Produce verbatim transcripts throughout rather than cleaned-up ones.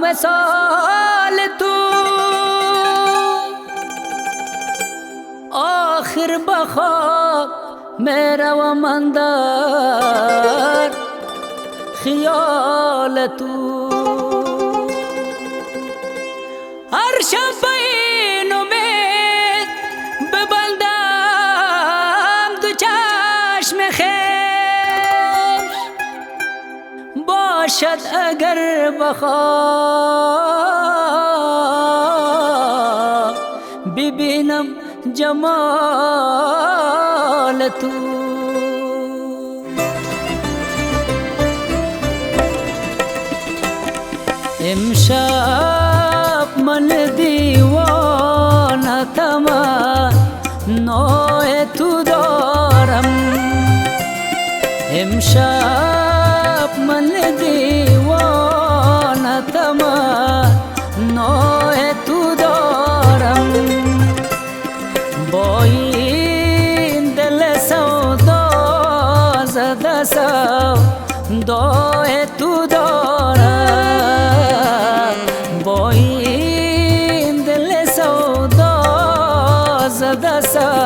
وصال تو آخر بخواب میروم اندر خیال تو هر شب به این امید ببندم دو چشم خویش باشد اگر بخواب ببینم جمال تو امشب من دیوانه تمنای تو دارم امشب من دیوانه تمنای تو دارم با این دل سودا زده سودای تو دارم با این دل سودا زده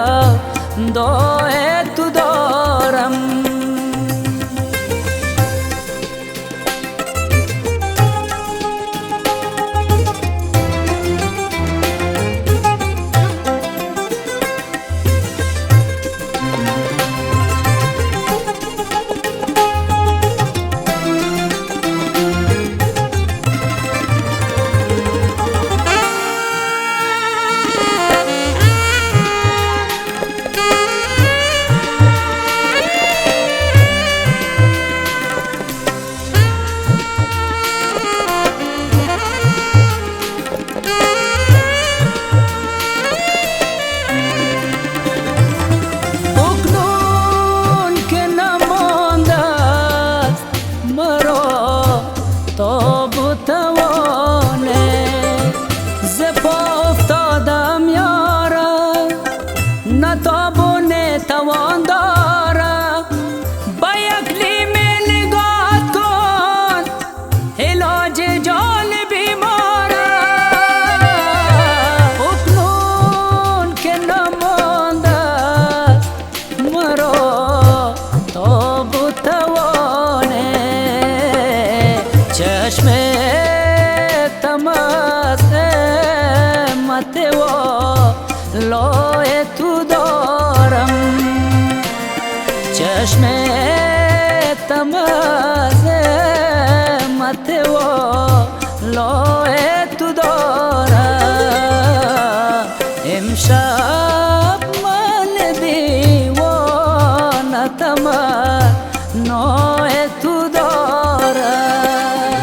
سودای تو دارم توان دارم با یک لیمه نگاه کن علاج جان بیمارم اکنون که نمانده مرا تاب و توانه چشم تماس مت و لای تو دارم چشم تماز مت و لای تو دارم امشب من دیوانه تمنای تو دارم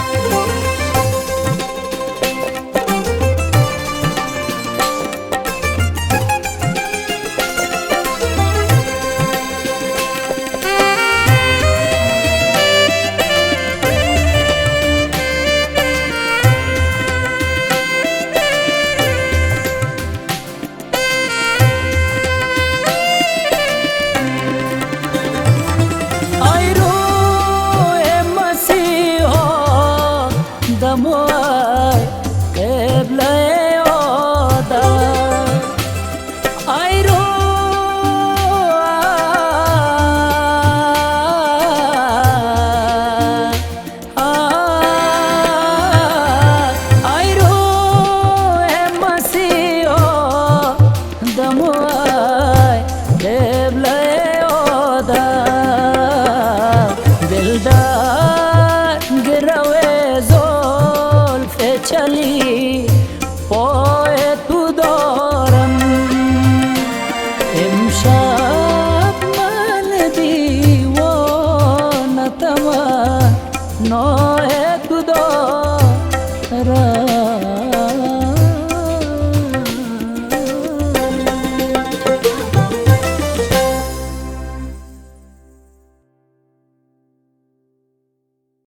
دموع قبله آدم ای رو ای رو مسیحا دموع قبله آدم دلدار گروه چلی